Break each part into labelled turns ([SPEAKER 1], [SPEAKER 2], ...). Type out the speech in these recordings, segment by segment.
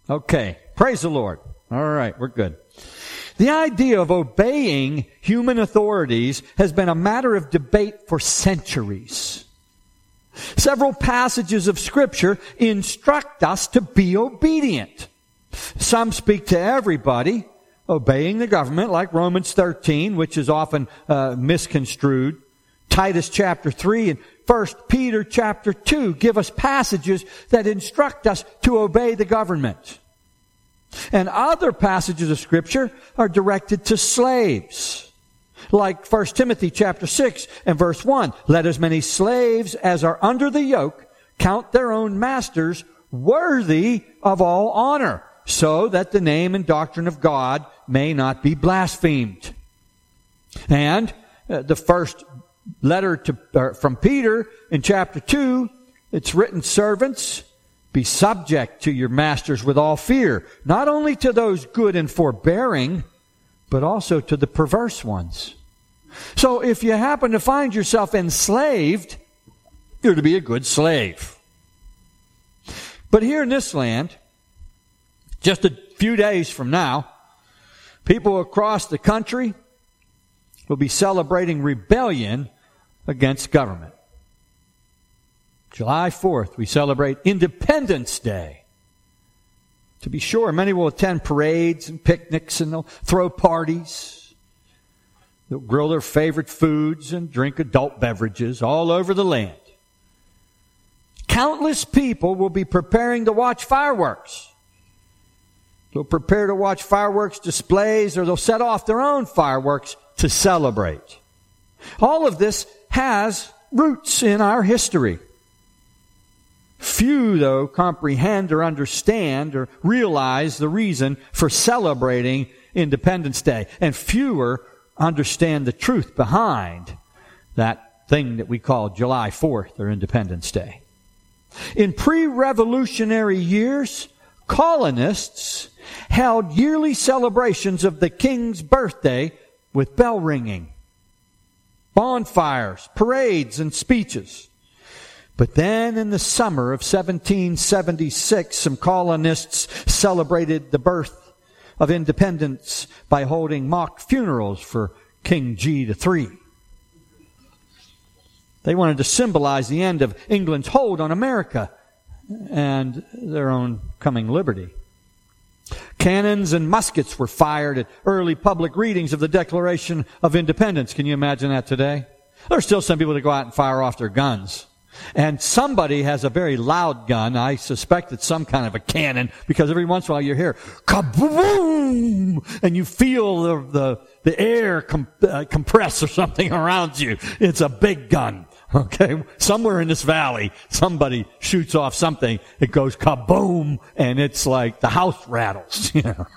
[SPEAKER 1] Okay. Praise the Lord. All right. We're good. The idea of obeying human authorities has been a matter of debate for centuries. Several passages of Scripture instruct us to be obedient. Some speak to everybody, obeying the government, like Romans 13, which is often misconstrued. Titus chapter 3 and 1 Peter chapter 2 give us passages that instruct us to obey the government. And other passages of Scripture are directed to slaves. Like 1 Timothy chapter 6 and verse 1. Let as many slaves as are under the yoke count their own masters worthy of all honor, so that the name and doctrine of God may not be blasphemed. And the first letter from Peter in chapter 2, it's written, servants, be subject to your masters with all fear, not only to those good and forbearing, but also to the perverse ones. So if you happen to find yourself enslaved, you're to be a good slave. But here in this land, just a few days from now, people across the country will be celebrating rebellion against government. July 4th, we celebrate Independence Day. To be sure, many will attend parades and picnics, and they'll throw parties. They'll grill their favorite foods and drink adult beverages all over the land. Countless people will be preparing to watch fireworks. They'll prepare to watch fireworks displays, or they'll set off their own fireworks to celebrate. All of this has roots in our history. Few, though, comprehend or understand or realize the reason for celebrating Independence Day. And fewer understand the truth behind that thing that we call July 4th or Independence Day. In pre-revolutionary years, colonists held yearly celebrations of the king's birthday with bell ringing, bonfires, parades, and speeches. But then in the summer of 1776, some colonists celebrated the birth of independence by holding mock funerals for King G3. They wanted to symbolize the end of England's hold on America and their own coming liberty. Cannons and muskets were fired at early public readings of the Declaration of Independence. Can you imagine that today? There are still some people that go out and fire off their guns. And somebody has a very loud gun. I suspect it's some kind of a cannon, because every once in a while you hear kaboom, and you feel the air compress or something around you. It's a big gun. Okay, somewhere in this valley, somebody shoots off something. It goes kaboom, and it's like the house rattles. You know.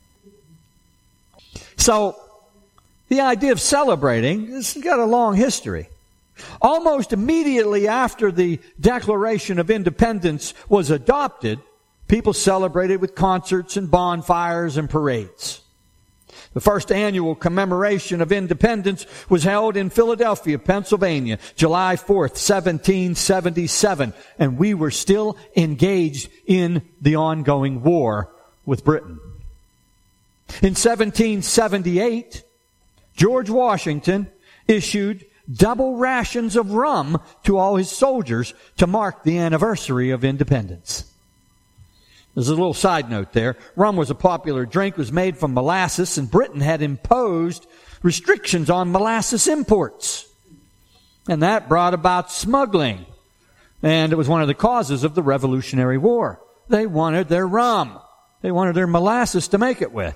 [SPEAKER 1] So the idea of celebrating has got a long history. Almost immediately after the Declaration of Independence was adopted, people celebrated with concerts and bonfires and parades. The first annual commemoration of independence was held in Philadelphia, Pennsylvania, July 4th, 1777, and we were still engaged in the ongoing war with Britain. In 1778, George Washington issued double rations of rum to all his soldiers to mark the anniversary of independence. There's a little side note there. Rum was a popular drink. It was made from molasses, and Britain had imposed restrictions on molasses imports. And that brought about smuggling. And it was one of the causes of the Revolutionary War. They wanted their rum. They wanted their molasses to make it with.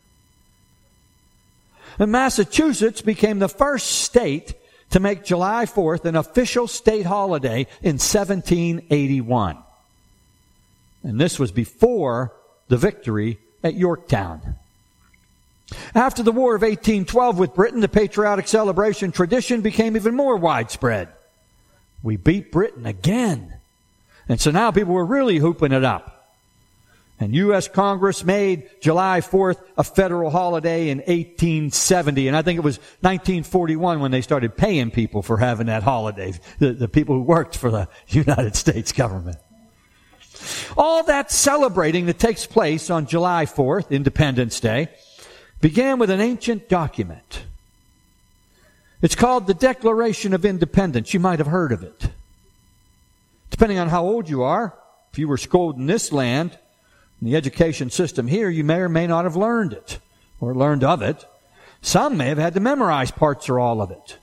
[SPEAKER 1] And Massachusetts became the first state to make July 4th an official state holiday in 1781. And this was before the victory at Yorktown. After the War of 1812 with Britain, the patriotic celebration tradition became even more widespread. We beat Britain again. And so now people were really hooping it up. And U.S. Congress made July 4th a federal holiday in 1870. And I think it was 1941 when they started paying people for having that holiday, the people who worked for the United States government. All that celebrating that takes place on July 4th, Independence Day, began with an ancient document. It's called the Declaration of Independence. You might have heard of it. Depending on how old you are, if you were schooled in this land, in the education system here, you may or may not have learned it or learned of it. Some may have had to memorize parts or all of it.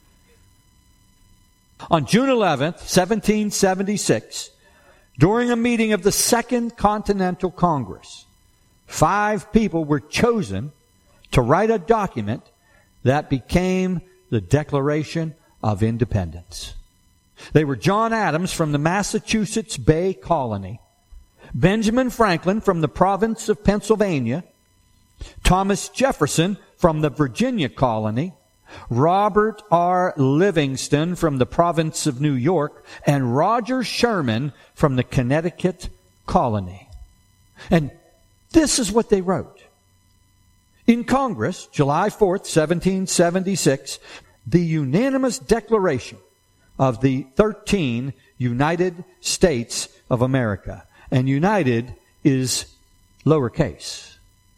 [SPEAKER 1] On June 11th, 1776, during a meeting of the Second Continental Congress, 5 people were chosen to write a document that became the Declaration of Independence. They were John Adams from the Massachusetts Bay Colony, Benjamin Franklin from the province of Pennsylvania, Thomas Jefferson from the Virginia Colony, Robert R. Livingston from the province of New York, and Roger Sherman from the Connecticut Colony. And this is what they wrote. In Congress, July 4th, 1776, the unanimous declaration of the 13 United States of America. And united is lowercase.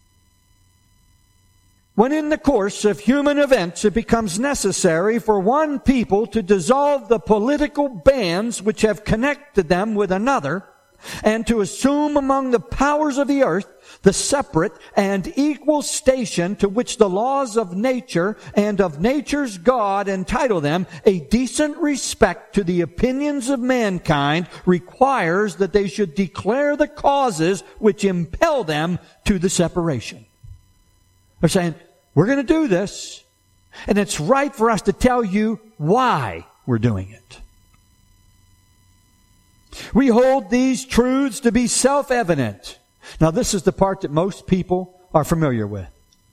[SPEAKER 1] When in the course of human events it becomes necessary for one people to dissolve the political bands which have connected them with another, and to assume among the powers of the earth the separate and equal station to which the laws of nature and of nature's God entitle them, a decent respect to the opinions of mankind requires that they should declare the causes which impel them to the separation. They're saying, we're going to do this, and it's right for us to tell you why we're doing it. We hold these truths to be self-evident. Now, this is the part that most people are familiar with.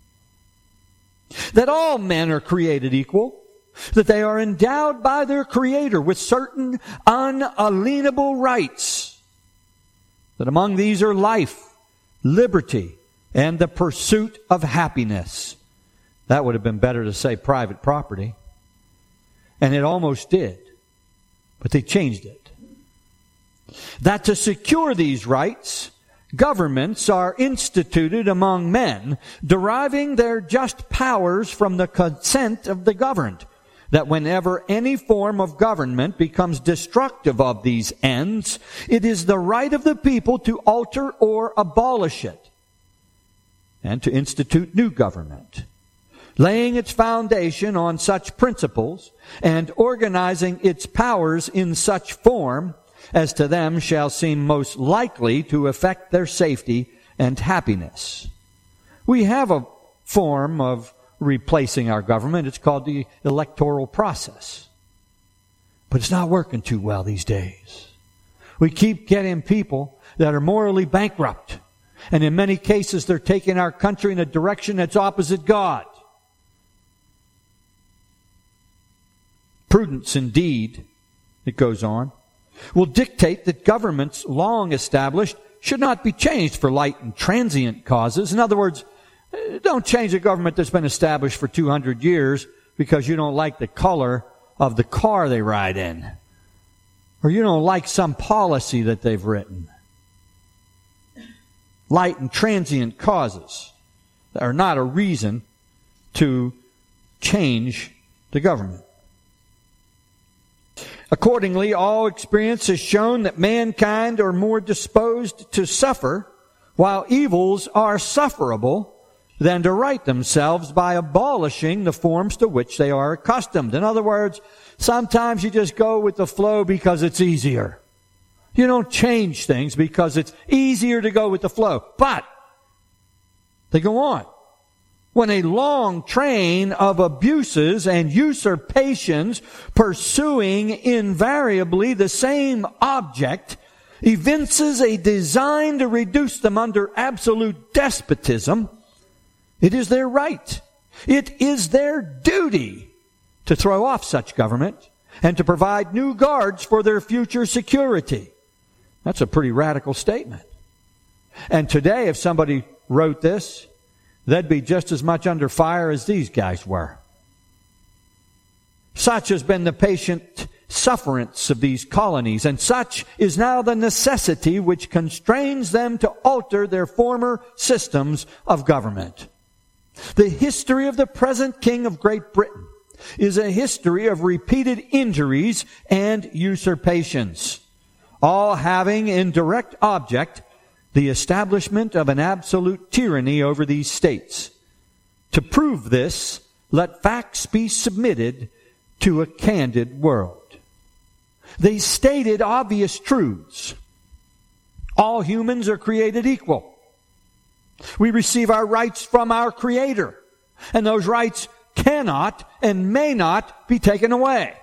[SPEAKER 1] That all men are created equal, that they are endowed by their Creator with certain unalienable rights, that among these are life, liberty, and the pursuit of happiness. That would have been better to say private property. And it almost did. But they changed it. That to secure these rights, governments are instituted among men, deriving their just powers from the consent of the governed. That whenever any form of government becomes destructive of these ends, it is the right of the people to alter or abolish it, and to institute new government, laying its foundation on such principles, and organizing its powers in such form as to them shall seem most likely to affect their safety and happiness. We have a form of replacing our government. It's called the electoral process. But it's not working too well these days. We keep getting people that are morally bankrupt. And in many cases, they're taking our country in a direction that's opposite God. Prudence indeed, it goes on, will dictate that governments long established should not be changed for light and transient causes. In other words, don't change a government that's been established for 200 years because you don't like the color of the car they ride in, or you don't like some policy that they've written. Light and transient causes are not a reason to change the government. Accordingly, all experience has shown that mankind are more disposed to suffer, while evils are sufferable, than to right themselves by abolishing the forms to which they are accustomed. In other words, sometimes you just go with the flow because it's easier. You don't change things because it's easier to go with the flow. But they go on. When a long train of abuses and usurpations pursuing invariably the same object evinces a design to reduce them under absolute despotism, it is their right, it is their duty to throw off such government and to provide new guards for their future security. That's a pretty radical statement. And today, if somebody wrote this, they'd be just as much under fire as these guys were. Such has been the patient sufferance of these colonies, and such is now the necessity which constrains them to alter their former systems of government. The history of the present King of Great Britain is a history of repeated injuries and usurpations, all having in direct object the establishment of an absolute tyranny over these states. To prove this, let facts be submitted to a candid world. They stated obvious truths. All humans are created equal. We receive our rights from our Creator, and those rights cannot and may not be taken away.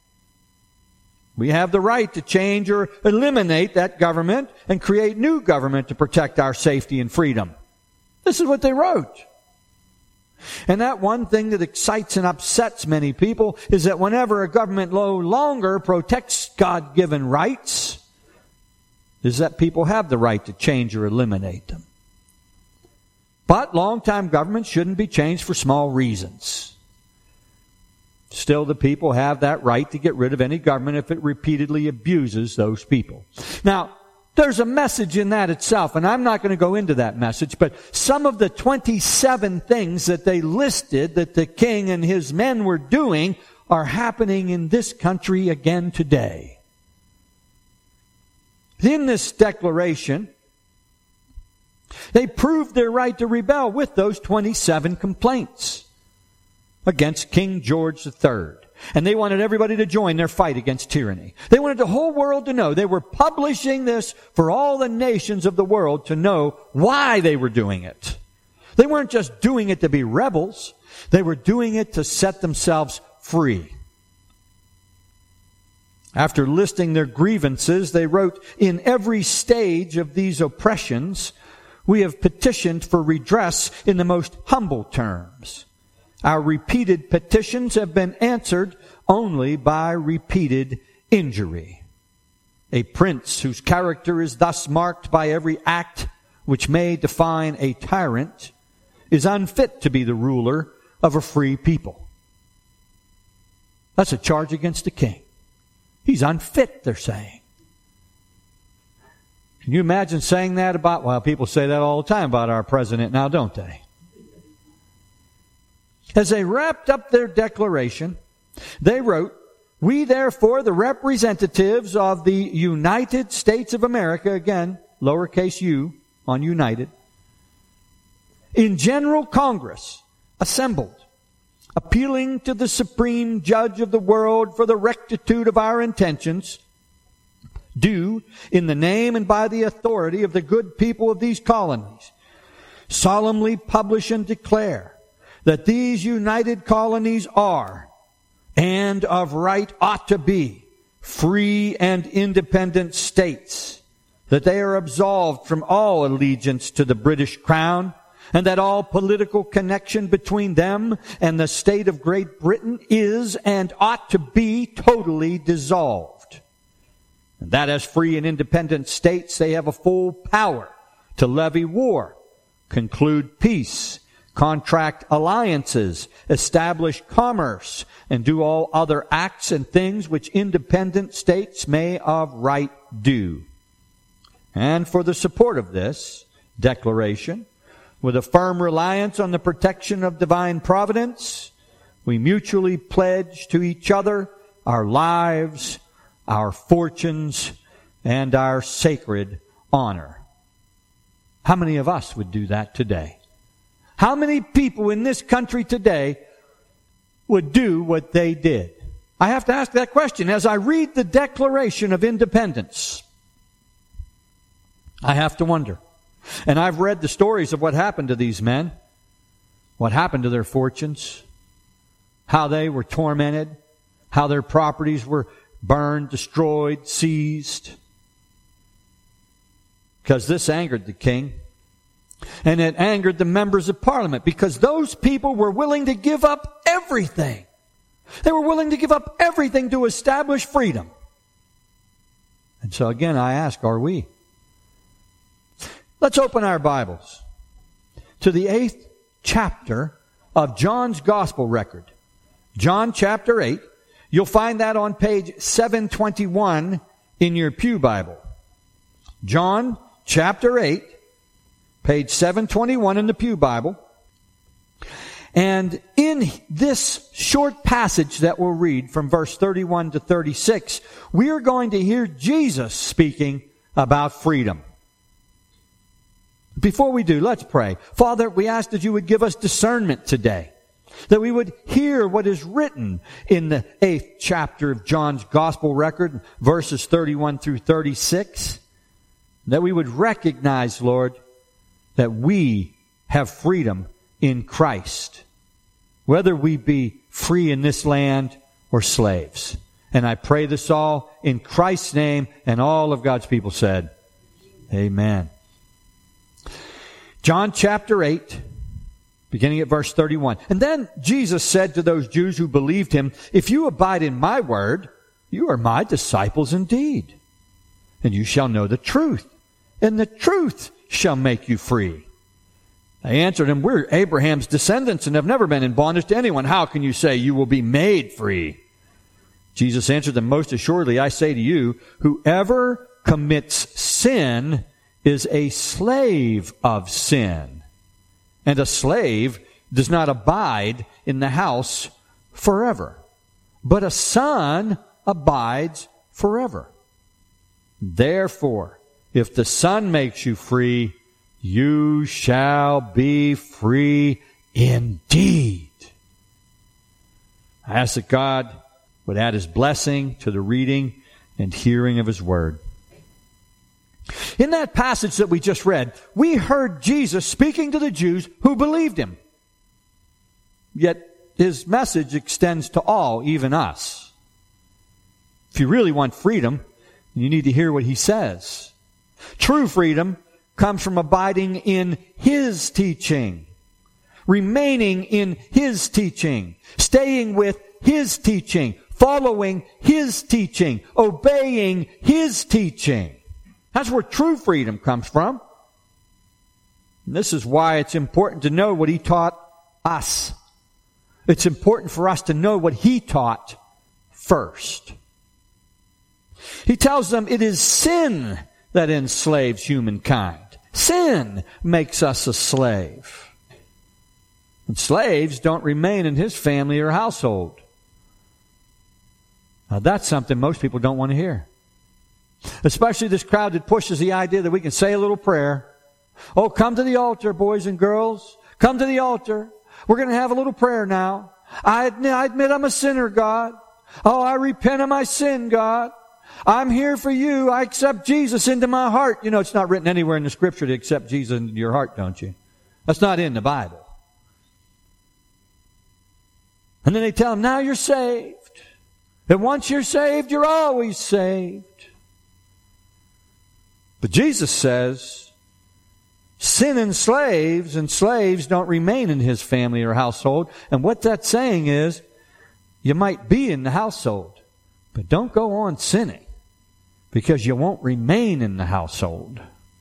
[SPEAKER 1] We have the right to change or eliminate that government and create new government to protect our safety and freedom. This is what they wrote. And that one thing that excites and upsets many people is that whenever a government no longer protects God-given rights, is that people have the right to change or eliminate them. But long-time governments shouldn't be changed for small reasons. Still, the people have that right to get rid of any government if it repeatedly abuses those people. Now, there's a message in that itself, and I'm not going to go into that message, but some of the 27 things that they listed that the king and his men were doing are happening in this country again today. In this declaration, they proved their right to rebel with those 27 complaints against King George III. And they wanted everybody to join their fight against tyranny. They wanted the whole world to know. They were publishing this for all the nations of the world to know why they were doing it. They weren't just doing it to be rebels. They were doing it to set themselves free. After listing their grievances, they wrote, "In every stage of these oppressions, we have petitioned for redress in the most humble terms. Our repeated petitions have been answered only by repeated injury. A prince whose character is thus marked by every act which may define a tyrant is unfit to be the ruler of a free people." That's a charge against the king. He's unfit, they're saying. Can you imagine saying that about, well, people say that all the time about our president now, don't they? As they wrapped up their declaration, they wrote, "We therefore, the representatives of the United States of America," again, lowercase u on United, "in General Congress assembled, appealing to the Supreme Judge of the world for the rectitude of our intentions, do, in the name and by the authority of the good people of these colonies, solemnly publish and declare that these united colonies are, and of right ought to be, free and independent states, that they are absolved from all allegiance to the British Crown, and that all political connection between them and the state of Great Britain is and ought to be totally dissolved. And that as free and independent states, they have a full power to levy war, conclude peace, contract alliances, establish commerce, and do all other acts and things which independent states may of right do. And for the support of this declaration, with a firm reliance on the protection of divine providence, we mutually pledge to each other our lives, our fortunes, and our sacred honor." How many of us would do that today? How many people in this country today would do what they did? I have to ask that question as I read the Declaration of Independence. I have to wonder. And I've read the stories of what happened to these men, what happened to their fortunes, how they were tormented, how their properties were burned, destroyed, seized. Because this angered the king. And it angered the members of Parliament because those people were willing to give up everything. They were willing to give up everything to establish freedom. And so again, I ask, are we? Let's open our Bibles to the 8th chapter of John's Gospel record. John chapter 8. You'll find that on page 721 in your Pew Bible. John chapter 8, page 721 in the Pew Bible. And in this short passage that we'll read from verse 31 to 36, we are going to hear Jesus speaking about freedom. Before we do, let's pray. Father, we ask that you would give us discernment today, that we would hear what is written in the 8th chapter of John's Gospel record, verses 31 through 36, that we would recognize, Lord, that we have freedom in Christ, whether we be free in this land or slaves. And I pray this all in Christ's name, and all of God's people said, Amen. John chapter 8, beginning at verse 31. And then Jesus said to those Jews who believed him, "If you abide in my word, you are my disciples indeed. And you shall know the truth, and the truth shall make you free." They answered him, "We're Abraham's descendants and have never been in bondage to anyone. How can you say you will be made free?" Jesus answered them, "Most assuredly, I say to you, whoever commits sin is a slave of sin. And a slave does not abide in the house forever, but a son abides forever. Therefore, if the Son makes you free, you shall be free indeed." I ask that God would add his blessing to the reading and hearing of his word. In that passage that we just read, we heard Jesus speaking to the Jews who believed him. Yet his message extends to all, even us. If you really want freedom, you need to hear what he says. True freedom comes from abiding in his teaching, remaining in his teaching, staying with his teaching, following his teaching, obeying his teaching. That's where true freedom comes from. And this is why it's important to know what he taught us. It's important for us to know what he taught first. He tells them it is sin that enslaves humankind. Sin makes us a slave. And slaves don't remain in his family or household. Now that's something most people don't want to hear. Especially this crowd that pushes the idea that we can say a little prayer. Oh, come to the altar, boys and girls. Come to the altar. We're going to have a little prayer now. I admit I'm a sinner, God. Oh, I repent of my sin, God. I'm here for you. I accept Jesus into my heart. You know, it's not written anywhere in the Scripture to accept Jesus into your heart, don't you? That's not in the Bible. And then they tell them, now you're saved. And once you're saved, you're always saved. But Jesus says, sin enslaves, and slaves don't remain in his family or household. And what that's saying is, you might be in the household, but don't go on sinning, because you won't remain in the household.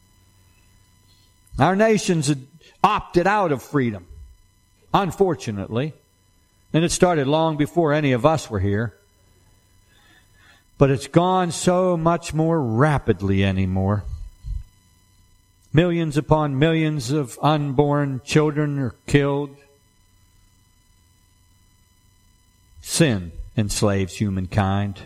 [SPEAKER 1] Our nations had opted out of freedom, unfortunately. And it started long before any of us were here. But it's gone so much more rapidly anymore. Millions upon millions of unborn children are killed. Sin enslaves humankind.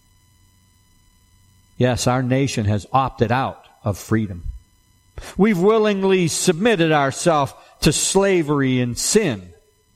[SPEAKER 1] Yes, our nation has opted out of freedom. We've willingly submitted ourselves to slavery and sin.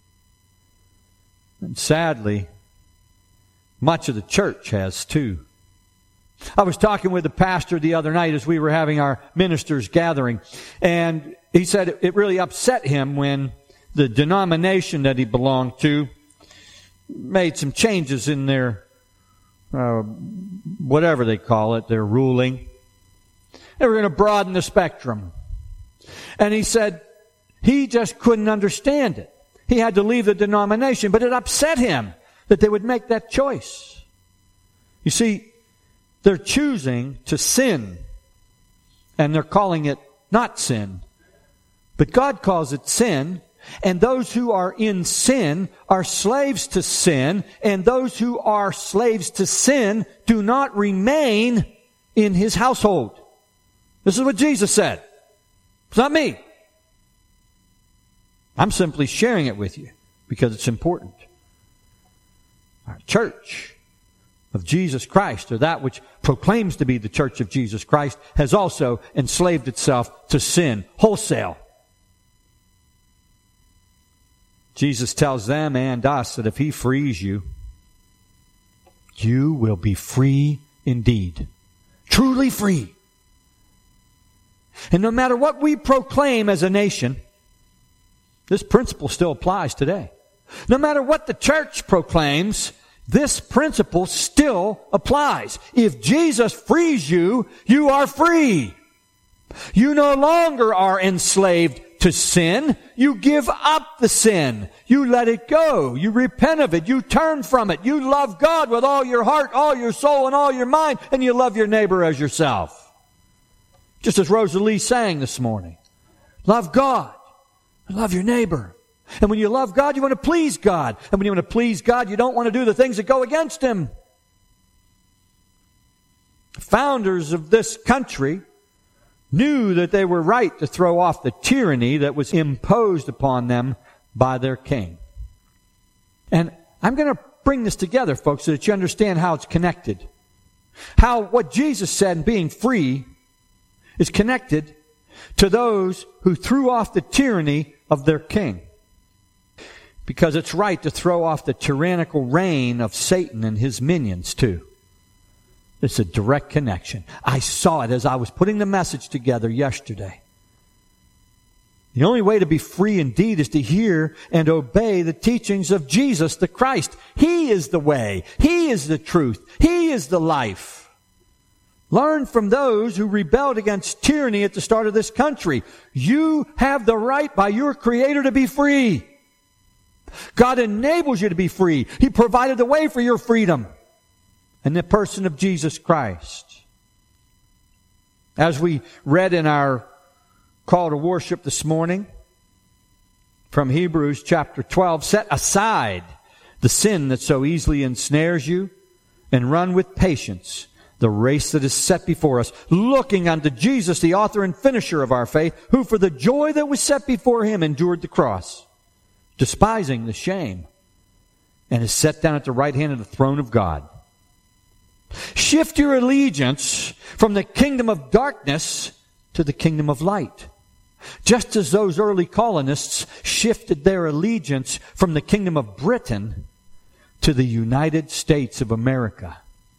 [SPEAKER 1] And sadly, much of the church has too. I was talking with the pastor the other night as we were having our ministers gathering, and he said it really upset him when the denomination that he belonged to made some changes in their, whatever they call it, their ruling. They were going to broaden the spectrum. And he said he just couldn't understand it. He had to leave the denomination, but it upset him that they would make that choice. You see, they're choosing to sin, and they're calling it not sin. But God calls it sin, And those who are in sin are slaves to sin, and those who are slaves to sin do not remain in his household. This is what Jesus said. It's not me. I'm simply sharing it with you because it's important. Our church of Jesus Christ, or that which proclaims to be the church of Jesus Christ, has also enslaved itself to sin wholesale. Jesus tells them and us that if he frees you, you will be free indeed. Truly free. And no matter what we proclaim as a nation, this principle still applies today. No matter what the church proclaims, this principle still applies. If Jesus frees you, you are free. You no longer are enslaved to sin. You give up the sin. You let it go. You repent of it. You turn from it. You love God with all your heart, all your soul, and all your mind, and you love your neighbor as yourself. Just as Rosalie sang this morning. Love God and love your neighbor. And when you love God, you want to please God. And when you want to please God, you don't want to do the things that go against Him. The founders of this country knew that they were right to throw off the tyranny that was imposed upon them by their king. And I'm going to bring this together, folks, so that you understand how it's connected. How what Jesus said in being free is connected to those who threw off the tyranny of their king. Because it's right to throw off the tyrannical reign of Satan and his minions too. It's a direct connection. I saw it as I was putting the message together yesterday. The only way to be free indeed is to hear and obey the teachings of Jesus the Christ. He is the way. He is the truth. He is the life. Learn from those who rebelled against tyranny at the start of this country. You have the right by your Creator to be free. God enables you to be free. He provided the way for your freedom in the person of Jesus Christ. As we read in our call to worship this morning from Hebrews chapter 12, set aside the sin that so easily ensnares you and run with patience the race that is set before us, looking unto Jesus, the author and finisher of our faith, who for the joy that was set before Him endured the cross, despising the shame, and is set down at the right hand of the throne of God. Shift your allegiance from the kingdom of darkness to the kingdom of light. Just as those early colonists shifted their allegiance from the kingdom of Britain to the United States of America.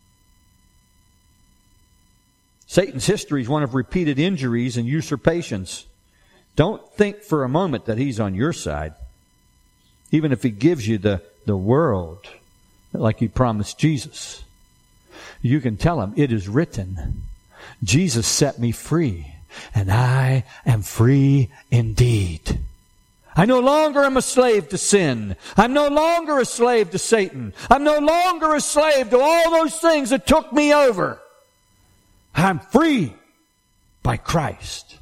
[SPEAKER 1] Satan's history is one of repeated injuries and usurpations. Don't think for a moment that he's on your side. Even if he gives you the world, like he promised Jesus. You can tell him, it is written, Jesus set me free, and I am free indeed. I no longer am a slave to sin. I'm no longer a slave to Satan. I'm no longer a slave to all those things that took me over. I'm free by Christ.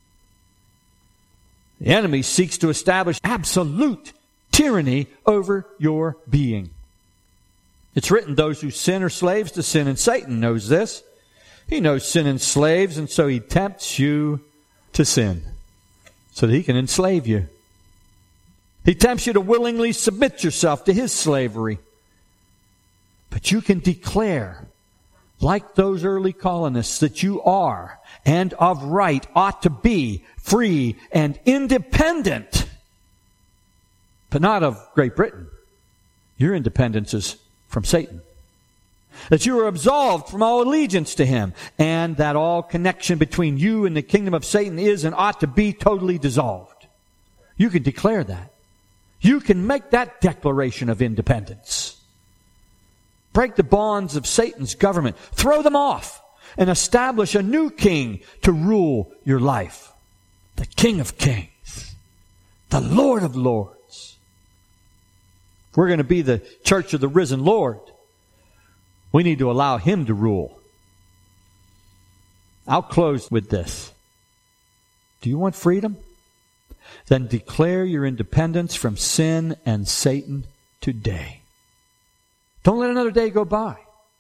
[SPEAKER 1] The enemy seeks to establish absolute tyranny over your being. It's written, those who sin are slaves to sin, and Satan knows this. He knows sin enslaves, and so he tempts you to sin so that he can enslave you. He tempts you to willingly submit yourself to his slavery. But you can declare, like those early colonists, that you are, and of right ought to be, free and independent. But not of Great Britain. Your independence is from Satan. That you are absolved from all allegiance to him, and that all connection between you and the kingdom of Satan is and ought to be totally dissolved. You can declare that. You can make that declaration of independence. Break the bonds of Satan's government. Throw them off and establish a new king to rule your life. The King of Kings. The Lord of Lords. If we're going to be the church of the risen Lord, we need to allow Him to rule. I'll close with this. Do you want freedom? then declare your independence from sin and Satan today. Don't let another day go by.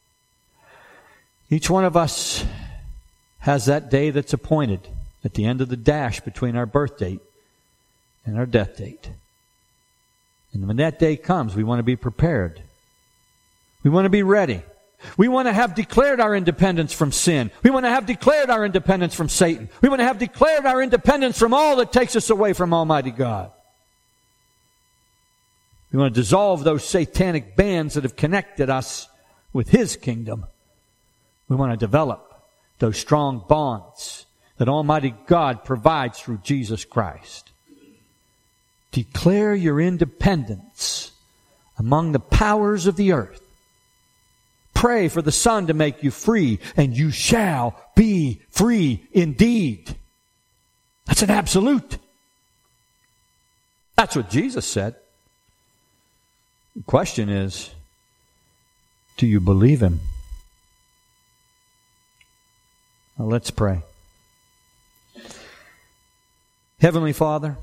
[SPEAKER 1] Each one of us has that day that's appointed at the end of the dash between our birth date and our death date. And when that day comes, we want to be prepared. We want to be ready. We want to have declared our independence from sin. We want to have declared our independence from Satan. We want to have declared our independence from all that takes us away from Almighty God. We want to dissolve those satanic bands that have connected us with His kingdom. We want to develop those strong bonds that Almighty God provides through Jesus Christ. Declare your independence among the powers of the earth. Pray for the Son to make you free, and you shall be free indeed. That's an absolute. That's what Jesus said. The question is, do you believe Him? Now let's pray. Heavenly Father,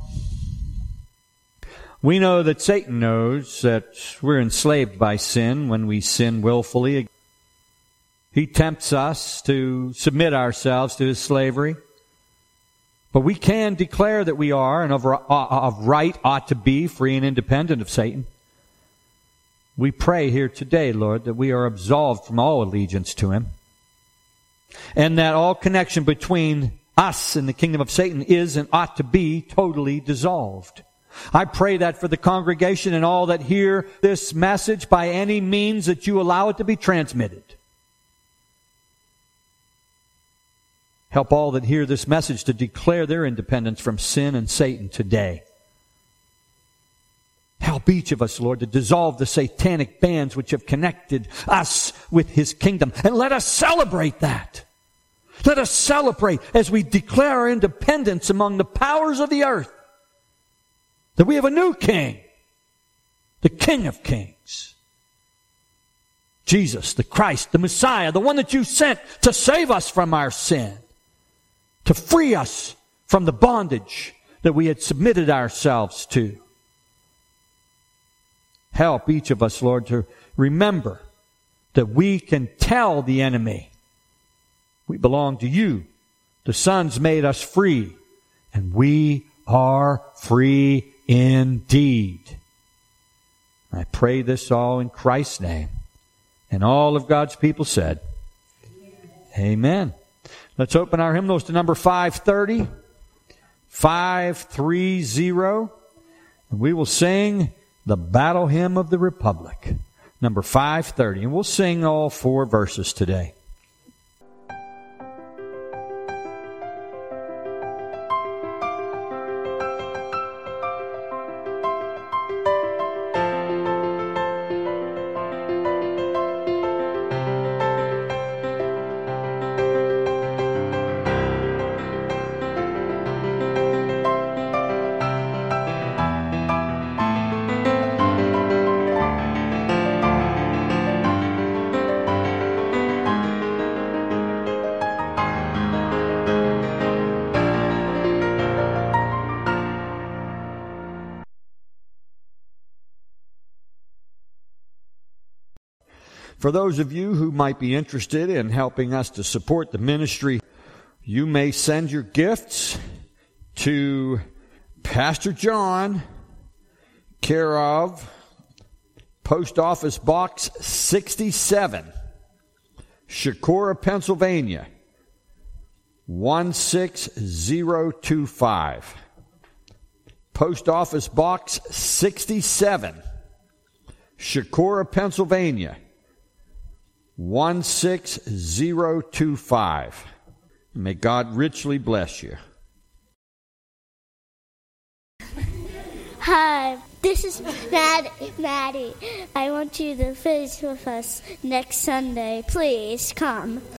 [SPEAKER 1] we know that Satan knows that we're enslaved by sin when we sin willfully. He tempts us to submit ourselves to his slavery. But we can declare that we are, and of right ought to be, free and independent of Satan. We pray here today, Lord, that we are absolved from all allegiance to him, and that all connection between us and the kingdom of Satan is and ought to be totally dissolved. I pray that for the congregation and all that hear this message by any means that you allow it to be transmitted. Help all that hear this message to declare their independence from sin and Satan today. Help each of us, Lord, to dissolve the satanic bands which have connected us with his kingdom. And let us celebrate that. Let us celebrate as we declare our independence among the powers of the earth. That we have a new king, the King of Kings. Jesus, the Christ, the Messiah, the one that you sent to save us from our sin, to free us from the bondage that we had submitted ourselves to. Help each of us, Lord, to remember that we can tell the enemy we belong to you. The Son's made us free, and we are free indeed. I pray this all in Christ's name. And all of God's people said, Amen. Let's open our hymnals to number 530. 530. And we will sing the Battle Hymn of the Republic. Number 530. And we'll sing all 4 verses today. For those of you who might be interested in helping us to support the ministry, you may send your gifts to Pastor John, care of Post Office Box 67, Shakora, Pennsylvania, 16025. Post Office Box 67, Shakora, Pennsylvania, 16025. May God richly bless you.
[SPEAKER 2] Hi, this is Maddie. I want you to visit with us next Sunday. Please come.